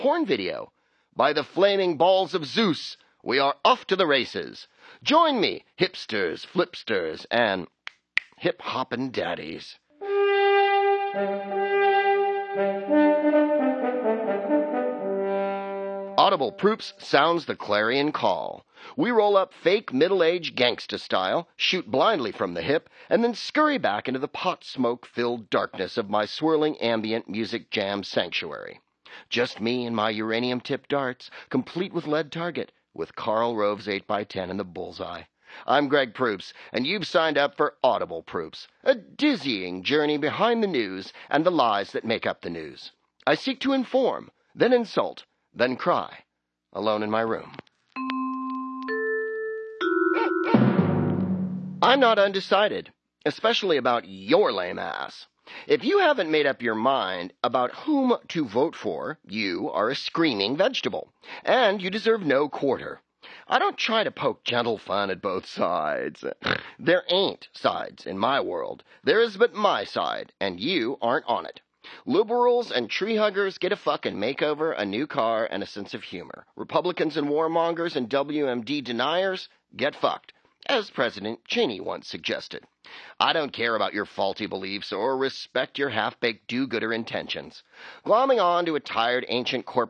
porn video. By the flaming balls of Zeus, we are off to the races. Join me, hipsters, flipsters, and hip-hoppin' daddies. Audible Proops sounds the clarion call. We roll up fake middle-aged gangsta style, shoot blindly from the hip, and then scurry back into the pot smoke-filled darkness of my swirling ambient music jam sanctuary. Just me and my uranium-tipped darts, complete with lead target, with Karl Rove's 8x10 in the bullseye. I'm Greg Proops, and you've signed up for Audible Proops, a dizzying journey behind the news and the lies that make up the news. I seek to inform, then insult, then cry, alone in my room. I'm not undecided, especially about your lame ass. If you haven't made up your mind about whom to vote for, you are a screaming vegetable, and you deserve no quarter. I don't try to poke gentle fun at both sides. There ain't sides in my world. There is but my side, and you aren't on it. Liberals and tree huggers get a fucking makeover, a new car, and a sense of humor. Republicans and warmongers and WMD deniers get fucked, as President Cheney once suggested. I don't care about your faulty beliefs or respect your half-baked do-gooder intentions. Glomming on to a tired ancient corp